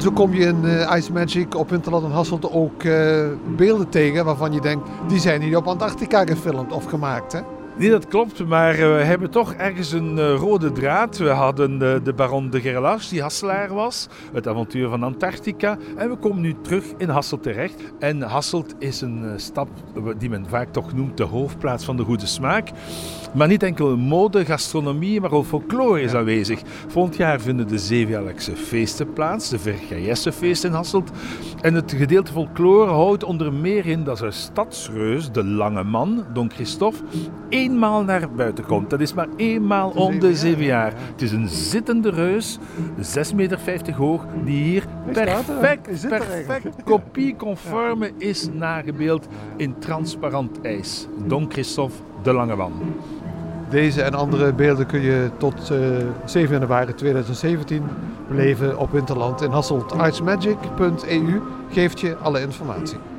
En zo kom je in Ice Magic op Winterland en Hasselt ook beelden tegen waarvan je denkt, die zijn hier op Antarctica gefilmd of gemaakt, hè? Nee, dat klopt, maar we hebben toch ergens een rode draad. We hadden de baron de Gerlache, die Hasselaar was, het avontuur van Antarctica. En we komen nu terug in Hasselt terecht. En Hasselt is een stad die men vaak toch noemt de hoofdplaats van de goede smaak. Maar niet enkel mode, gastronomie, maar ook folklore is aanwezig. Volgend jaar vinden de Zevenjaarlijkse feesten plaats, de Vergaïessenfeest in Hasselt. En het gedeelte folklore houdt onder meer in dat een stadsreus, de Lange Man, Don Christophe, eenmaal naar buiten komt. Dat is maar eenmaal om de 7 jaar. Het is een zittende reus, 6,50 meter hoog, die hier perfect kopieconforme is nagebeeld in transparant ijs. Don Christophe, de Lange Man. Deze en andere beelden kun je tot 7 januari 2017 beleven op Winterland in Hasselt. Icemagic.eu geeft je alle informatie.